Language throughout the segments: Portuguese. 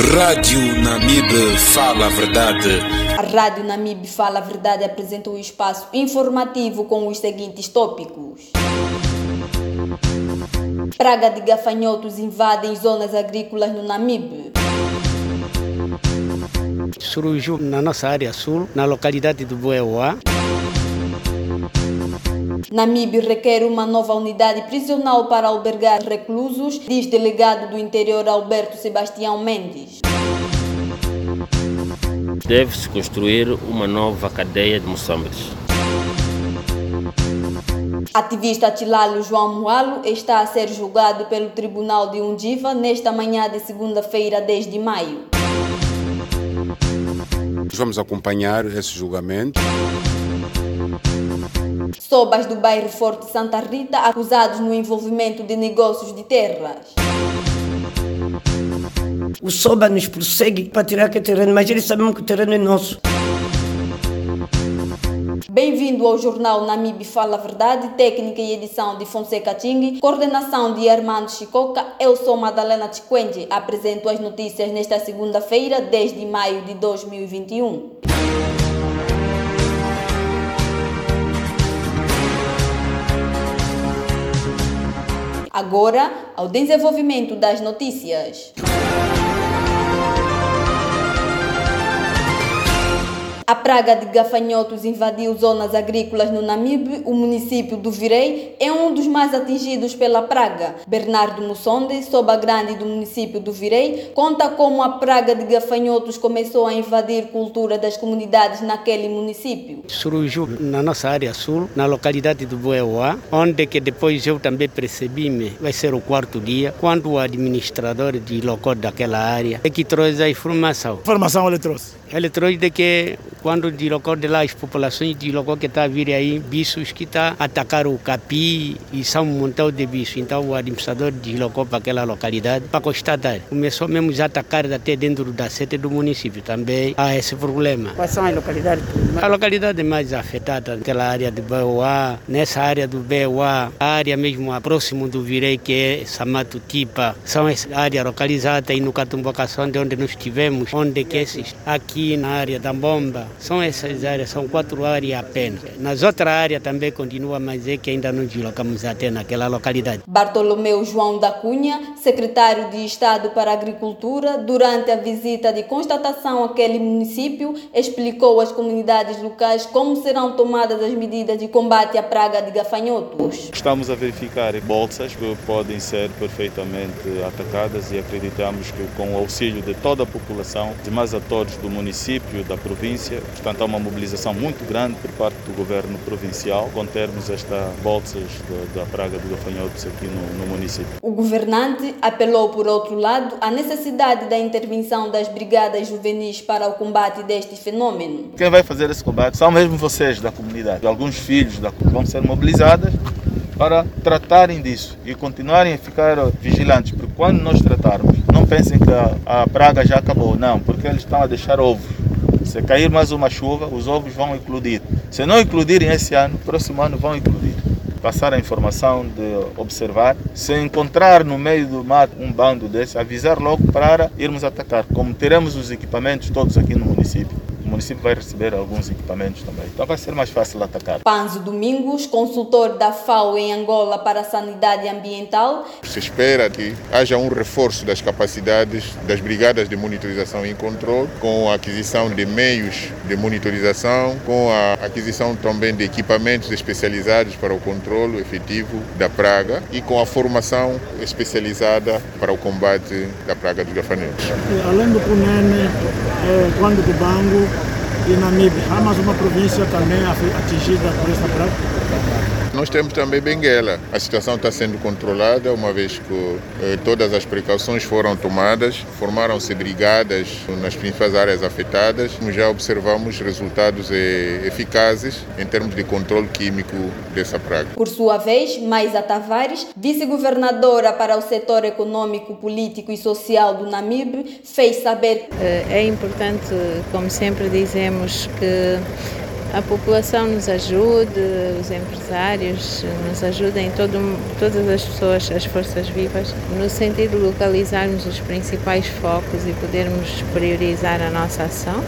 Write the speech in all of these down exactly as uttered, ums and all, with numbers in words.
Rádio Namibe Fala a Verdade. A Rádio Namibe Fala a Verdade apresenta o espaço informativo com os seguintes tópicos. Praga de gafanhotos invadem zonas agrícolas no Namibe. Surgiu na nossa área sul, na localidade do Boeuá. Namibe requer uma nova unidade prisional para albergar reclusos, diz delegado do interior Alberto Sebastião Mendes. Deve-se construir uma nova cadeia de Moçambique. Ativista Tilalo João Moalo está a ser julgado pelo Tribunal de Undiva nesta manhã de segunda-feira, dez de maio. Vamos acompanhar esse julgamento. Sobas do bairro Forte Santa Rita acusados no envolvimento de negócios de terras. O Soba nos prossegue para tirar aquele terreno, mas eles sabem que o terreno é nosso. Bem-vindo ao jornal Namibe Fala a Verdade, técnica e edição de Fonseca Ting, coordenação de Armando Chicoca. Eu sou Madalena Chiquenge, apresento as notícias nesta segunda-feira, dez de maio de dois mil e vinte e um. Agora, ao desenvolvimento das notícias. A praga de gafanhotos invadiu zonas agrícolas no Namibe. O município do Virei é um dos mais atingidos pela praga. Bernardo Mussonde, soba grande do município do Virei, conta como a praga de gafanhotos começou a invadir cultura das comunidades naquele município. Surgiu na nossa área sul, na localidade do Boeuá, onde que depois eu também percebi-me, vai ser o quarto dia, quando o administrador de local daquela área é que trouxe a informação. Informação ele trouxe? Ele trouxe de que quando de local de lá, as populações de local que está a vir aí, bichos que está a atacar o capi e são um montão de bichos. Então o administrador deslocou para aquela localidade para constatar. Começou mesmo a atacar até dentro da sede do município também. Há esse problema. Quais são as localidades? A localidade mais afetada, aquela área do Boeuá, nessa área do Boeuá, a área mesmo próximo do Virei, que é Samato Tipa, são essa área localizada aí no Catumbocação, de onde nós estivemos, onde que esses, aqui na área da Bomba, são essas áreas, são quatro áreas apenas. Nas outras áreas também continua, mas é que ainda não deslocamos até naquela localidade. Bartolomeu João da Cunha, secretário de Estado para a Agricultura, durante a visita de constatação àquele município, explicou às comunidades locais como serão tomadas as medidas de combate à praga de gafanhotos. Estamos a verificar bolsas que podem ser perfeitamente atacadas e acreditamos que com o auxílio de toda a população, de mais atores do município, da província, portanto há uma mobilização muito grande por parte do governo provincial, contermos esta bolsas da, da praga de gafanhotos aqui no, no município. O governante apelou, por outro lado, à necessidade da intervenção das brigadas juvenis para o combate deste fenômeno. Quem vai fazer esse combate são mesmo vocês da comunidade. Alguns filhos da comunidade vão ser mobilizados para tratarem disso e continuarem a ficar vigilantes, porque quando nós tratarmos, não pensem que a, a praga já acabou, não, porque eles estão a deixar ovos. Se cair mais uma chuva, os ovos vão eclodir. Se não eclodirem esse ano, próximo ano vão eclodir. Passar a informação de observar. Se encontrar no meio do mato um bando desse, avisar logo para irmos atacar. Como teremos os equipamentos todos aqui no município, o município vai receber alguns equipamentos também. Então vai ser mais fácil atacar. Panzo Domingos, consultor da F A O em Angola para a sanidade ambiental. Se espera que haja um reforço das capacidades das brigadas de monitorização e controle, com a aquisição de meios de monitorização, com a aquisição também de equipamentos especializados para o controle efetivo da praga e com a formação especializada para o combate da praga dos gafanhotos. Além do Cunene, quando do Bango e Namibe, há mais uma província também atingida por esta praga? Nós temos também Benguela. A situação está sendo controlada, uma vez que eh, todas as precauções foram tomadas, formaram-se brigadas nas principais áreas afetadas. Já observamos resultados eh, eficazes em termos de controle químico dessa praga. Por sua vez, Maisa Tavares, vice-governadora para o setor econômico, político e social do Namibe, fez saber é importante, como sempre dizemos, que a população nos ajude, os empresários nos ajudem, todo, todas as pessoas, as forças vivas, no sentido de localizarmos os principais focos e podermos priorizar a nossa ação.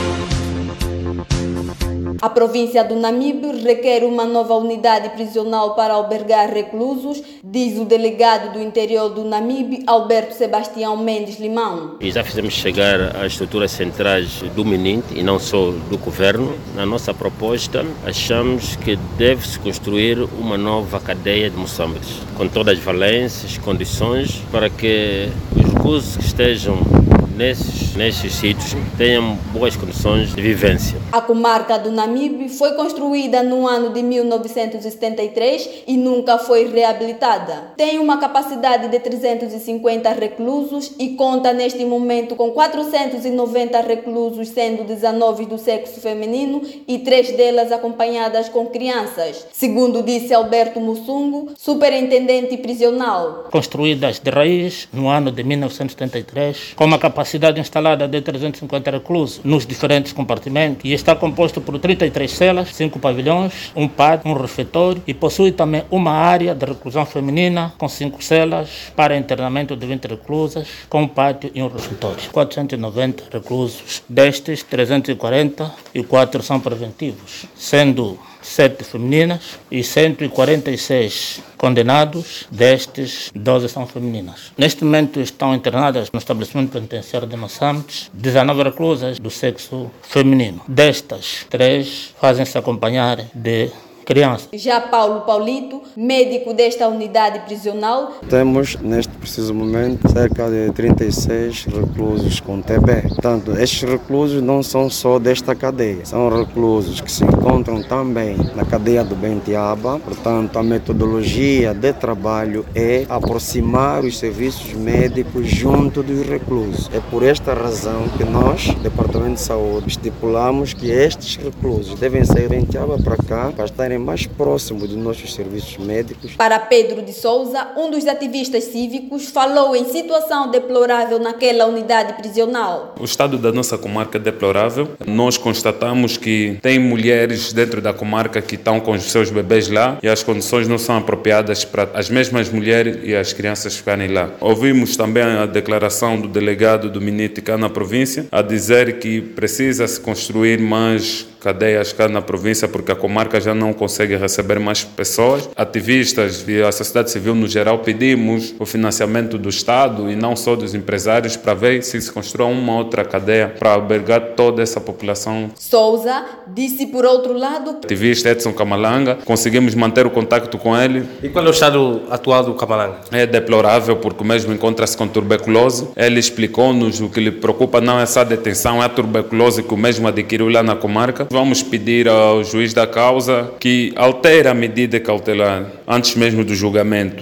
A província do Namibe requer uma nova unidade prisional para albergar reclusos, diz o delegado do interior do Namibe, Alberto Sebastião Mendes Limão. E já fizemos chegar às estruturas centrais do MININT e não só do governo. Na nossa proposta, achamos que deve-se construir uma nova cadeia de Moçambique, com todas as valências, condições, para que os reclusos que estejam nesses, nesses sítios tenham boas condições de vivência. A comarca do Namibe foi construída no ano de mil novecentos e setenta e três e nunca foi reabilitada. Tem uma capacidade de trezentos e cinquenta reclusos e conta neste momento com quatrocentos e noventa reclusos, sendo dezenove do sexo feminino e três delas acompanhadas com crianças. Segundo disse Alberto Mussungo, superintendente prisional. Construídas de raiz no ano de mil novecentos e setenta e três, com uma capacidade capacidade instalada de trezentos e cinquenta reclusos nos diferentes compartimentos e está composto por trinta e três celas, cinco pavilhões, um pátio, um refeitório e possui também uma área de reclusão feminina com cinco celas para internamento de vinte reclusas, com um pátio e um refeitório. quatrocentos e noventa reclusos, destes trezentos e quarenta e quatro são preventivos, sendo sete femininas e cento e quarenta e seis condenados, destes doze são femininas. Neste momento estão internadas no estabelecimento penitenciário de Moçambique dezenove reclusas do sexo feminino. Destas, três fazem-se acompanhar de criança. Já Paulo Paulito, médico desta unidade prisional. Temos, neste preciso momento, cerca de trinta e seis reclusos com T B. Portanto, estes reclusos não são só desta cadeia, são reclusos que se encontram também na cadeia do Bentiaba. Portanto, a metodologia de trabalho é aproximar os serviços médicos junto dos reclusos. É por esta razão que nós, Departamento de Saúde, estipulamos que estes reclusos devem sair do Bentiaba para cá, para estarem mais próximo dos nossos serviços médicos. Para Pedro de Souza, um dos ativistas cívicos, falou em situação deplorável naquela unidade prisional. O estado da nossa comarca é deplorável. Nós constatamos que tem mulheres dentro da comarca que estão com os seus bebês lá e as condições não são apropriadas para as mesmas mulheres e as crianças ficarem lá. Ouvimos também a declaração do delegado do MININT cá na província a dizer que precisa se construir mais cadeias cá na província porque a comarca já não consegue receber mais pessoas. Ativistas e a sociedade civil no geral pedimos o financiamento do Estado e não só dos empresários para ver se se constrói uma outra cadeia para albergar toda essa população. Souza disse por outro lado. Ativista Edson Camalanga, conseguimos manter o contacto com ele. E qual é o estado atual do Camalanga? É deplorável porque o mesmo encontra-se com tuberculose. Ele explicou-nos o que lhe preocupa não é essa detenção, é a tuberculose que o mesmo adquiriu lá na comarca. Vamos pedir ao juiz da causa que altere a medida cautelar antes mesmo do julgamento.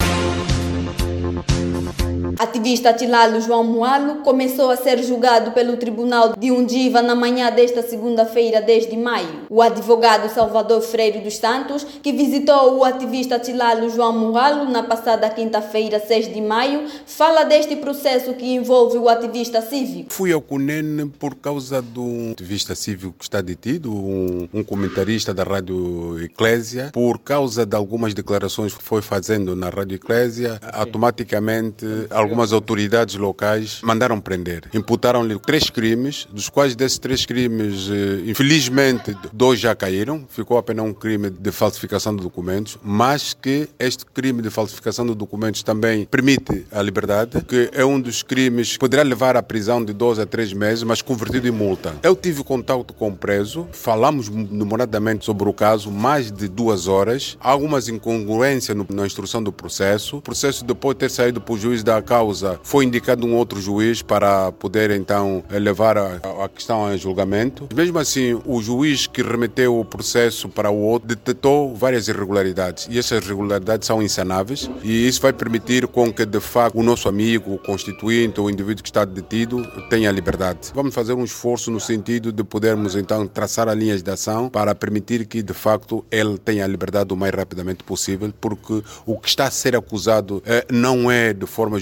Ativista Tilalo João Moalo começou a ser julgado pelo Tribunal de Undiva na manhã desta segunda-feira, dez de maio. O advogado Salvador Freire dos Santos, que visitou o ativista Tilalo João Moalo na passada quinta-feira, seis de maio, fala deste processo que envolve o ativista cívico. Fui ao Cunene por causa do ativista cívico que está detido, um, um comentarista da Rádio Eclésia, por causa de algumas declarações que foi fazendo na Rádio Eclésia, automaticamente algumas autoridades locais mandaram prender. Imputaram-lhe três crimes, dos quais desses três crimes, infelizmente, dois já caíram. Ficou apenas um crime de falsificação de documentos, mas que este crime de falsificação de documentos também permite a liberdade, que é um dos crimes que poderá levar à prisão de dois a três meses, mas convertido em multa. Eu tive contato com o preso, falamos demoradamente sobre o caso, mais de duas horas. Há algumas incongruências no, na instrução do processo. O processo, depois de ter saído para o juiz da causa, foi indicado um outro juiz para poder então levar a, a questão a julgamento. Mesmo assim, o juiz que remeteu o processo para o outro detectou várias irregularidades e essas irregularidades são insanáveis e isso vai permitir com que de facto o nosso amigo, o constituinte, o indivíduo que está detido tenha liberdade. Vamos fazer um esforço no sentido de podermos então traçar as linhas de ação para permitir que de facto ele tenha a liberdade o mais rapidamente possível, porque o que está a ser acusado eh, não é de forma jurídica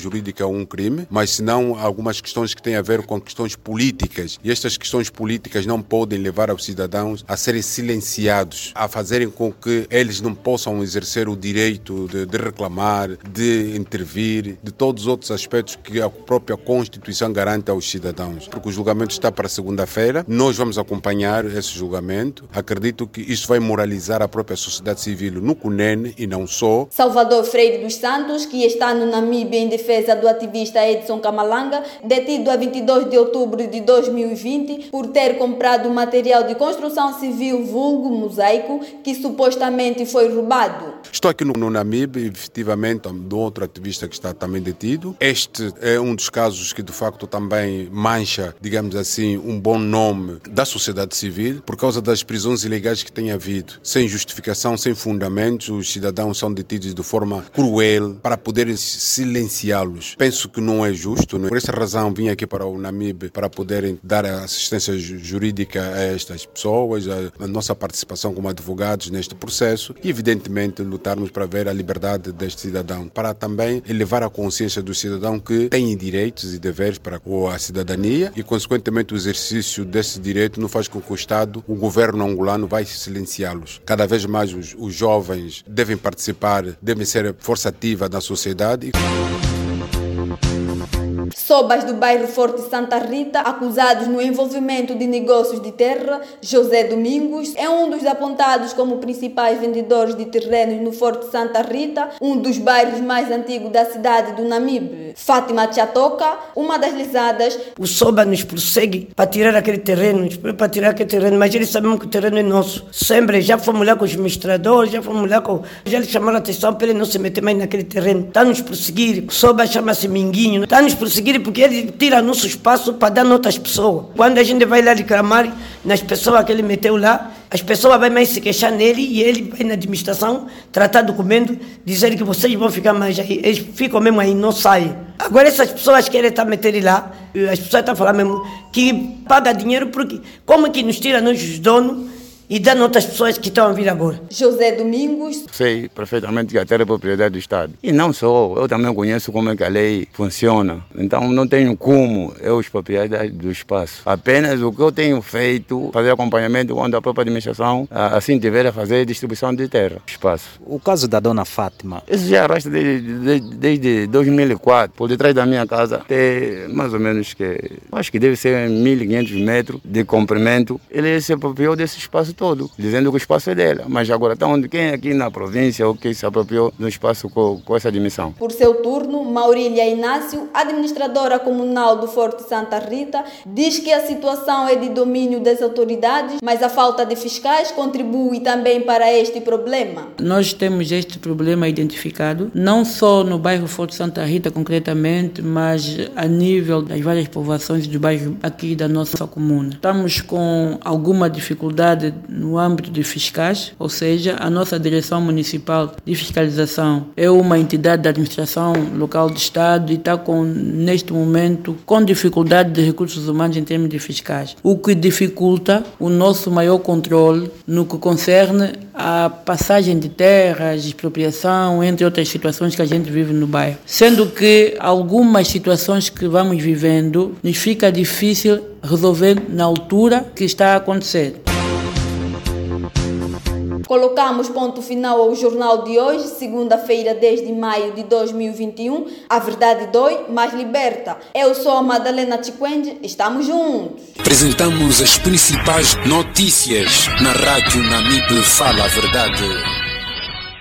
é um crime, mas senão algumas questões que têm a ver com questões políticas. E estas questões políticas não podem levar os cidadãos a serem silenciados, a fazerem com que eles não possam exercer o direito de, de reclamar, de intervir, de todos os outros aspectos que a própria Constituição garante aos cidadãos. Porque o julgamento está para segunda-feira, nós vamos acompanhar esse julgamento. Acredito que isto vai moralizar a própria sociedade civil no Cunene e não só. Salvador Freire dos Santos, que está no Namíbia em defesa do ativista Edson Kamalanga, detido a vinte e dois de outubro de dois mil e vinte por ter comprado material de construção civil vulgo mosaico que supostamente foi roubado. Estou aqui no, no Namíbia, efetivamente, do outro ativista que está também detido. Este é um dos casos que, de facto, também mancha, digamos assim, um bom nome da sociedade civil por causa das prisões ilegais que tem havido. Sem justificação, sem fundamentos, os cidadãos são detidos de forma cruel para poderem silenciá-los. Penso que não é justo. Não é? Por essa razão, vim aqui para o Namíbia para poderem dar assistência jurídica a estas pessoas, a, a nossa participação como advogados neste processo e, evidentemente, lutarmos para ver a liberdade deste cidadão, para também elevar a consciência do cidadão que tem direitos e deveres para a cidadania e, consequentemente, o exercício desse direito não faz com que o Estado, o governo angolano, vai silenciá-los. Cada vez mais os, os jovens devem participar, devem ser força ativa da sociedade. Sobas do bairro Forte Santa Rita, acusados no envolvimento de negócios de terra, José Domingos é um dos apontados como principais vendedores de terrenos no Forte Santa Rita, um dos bairros mais antigos da cidade do Namibe. Fátima Tchatoca, uma das lisadas. O Soba nos prossegue para tirar aquele terreno, para tirar aquele terreno, mas eles sabem que o terreno é nosso. Sempre já fomos lá com os administradores, já fomos lá com... Já lhe chamaram a atenção para ele não se meter mais naquele terreno. Está nos prosseguir, o Soba chama-se Minguinho, está nos prosseguir porque ele tira nosso espaço para dar notas pessoas. Quando a gente vai lá reclamar nas pessoas que ele meteu lá, as pessoas vão mais se queixar nele e ele vai na administração tratar documento, dizer que vocês vão ficar mais aí. Eles ficam mesmo aí, não saem. Agora essas pessoas querem estar metendo lá, as pessoas estão falando mesmo que paga dinheiro porque como que nos tira nós os donos e dá outras pessoas que estão a vir agora. José Domingos. Sei perfeitamente que a terra é propriedade do Estado. E não só, eu também conheço como é que a lei funciona. Então não tenho como eu os propriedades do espaço. Apenas o que eu tenho feito, fazer acompanhamento quando a própria administração assim tiver a fazer distribuição de terra, espaço. O caso da dona Fátima. Isso já arrasta desde, desde, desde dois mil e quatro, por detrás da minha casa, tem mais ou menos que, acho que deve ser mil e quinhentos metros de comprimento. Ele se apropriou desse espaço todo, dizendo que o espaço é dela. Mas agora está onde quem aqui na província ou quem se apropriou do espaço com, com essa dimensão. Por seu turno, Maurília Inácio, administradora comunal do Forte Santa Rita, diz que a situação é de domínio das autoridades, mas a falta de fiscais contribui também para este problema. Nós temos este problema identificado, não só no bairro Forte Santa Rita concretamente, mas a nível das várias povoações do bairro aqui da nossa comuna. Estamos com alguma dificuldade no âmbito de fiscais, ou seja, a nossa Direção Municipal de Fiscalização é uma entidade da administração local do Estado e está com, neste momento com dificuldade de recursos humanos em termos de fiscais, o que dificulta o nosso maior controle no que concerne a passagem de terras, expropriação, entre outras situações que a gente vive no bairro. Sendo que algumas situações que vamos vivendo nos fica difícil resolver na altura que está a acontecer. Colocamos ponto final ao jornal de hoje, segunda-feira, dez de maio de dois mil e vinte e um. A verdade dói, mas liberta. Eu sou a Madalena Chikwende, estamos juntos. Apresentamos as principais notícias na Rádio Namibe Fala a Verdade.